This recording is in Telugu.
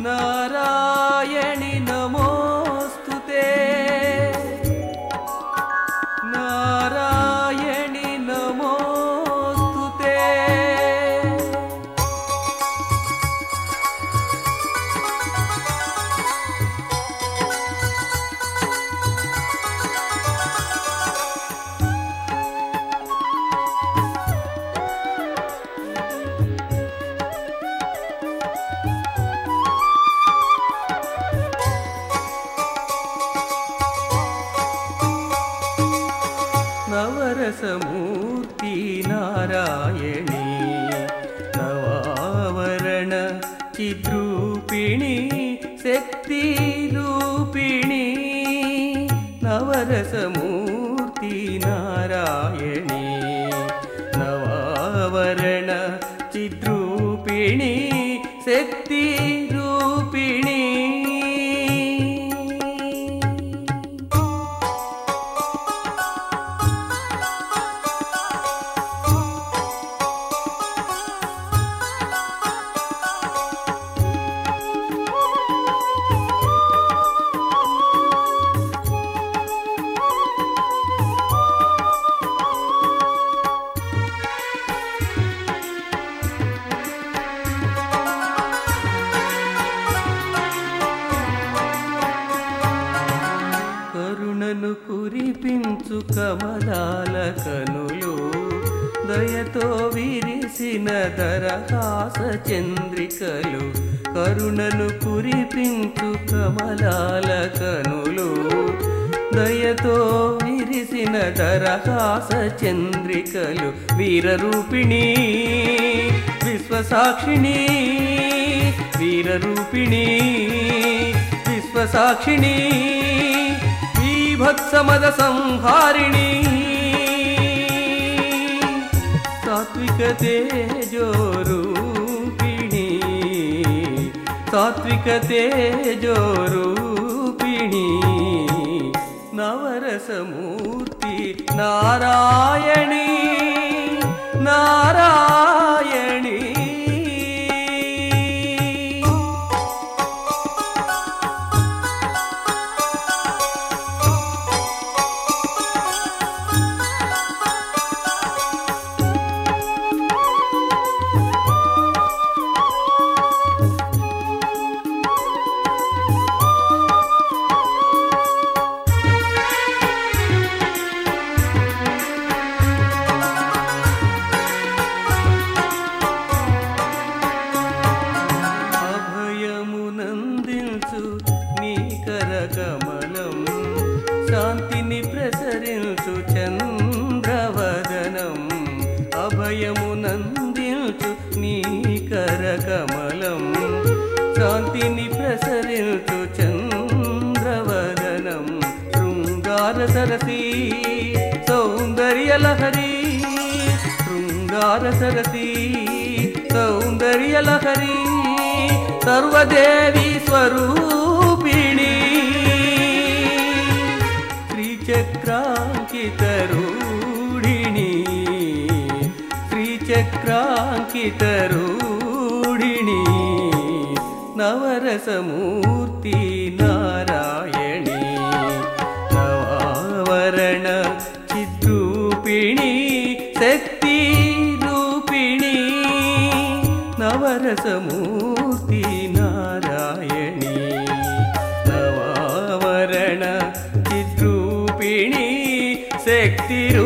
नारायणि नमोस्तुते नारायणि नमोस्तुते नवरसमूर्ति नारायणी नवावरण चिद्रूपिणी शक्तिरूपिणी नवरसमूर्ति नारायणी नवावरण चिद्रूपिणी शक्तिरूपिणी కరుణను కురిపించు కమలాల కనులు దయతో విరిసిన దరహాస చంద్రికలు కరుణను కురిపించు కమలాల కనులు దయతో విరిసిన దరహాస చంద్రికలు వీరరూపిణి విశ్వసాక్షిణి వీరరూపిణి విశ్వసాక్షిణి भत्समद संहारिणी सात्विक तेजोरूपिणी सात्विक तेजोरूपिणी नवरसमूर्ति नारायणी नारायणी కమలం శాంతిని ప్రసరించు చంద్రవదనం అభయమునందించు నీ కరకమలం శాంతిని ప్రసరించు చంద్రవదనం శృంగార సరసి సౌందర్యలహరి శృంగార సరసి సౌందర్యలహరి సర్వదేవి స్వరూపిణి శ్రీచక్రాంకితరూఢిణి శ్రీచక్రాంకితరూఢిణి నవరసమూర్తి నారాయణి నవావరణ చిద్రూపిణి శక్తిరూపిణి నవరసమూర్తి నారాయణి నవావరణ చిద్రూపిణి శక్తిరూపిణి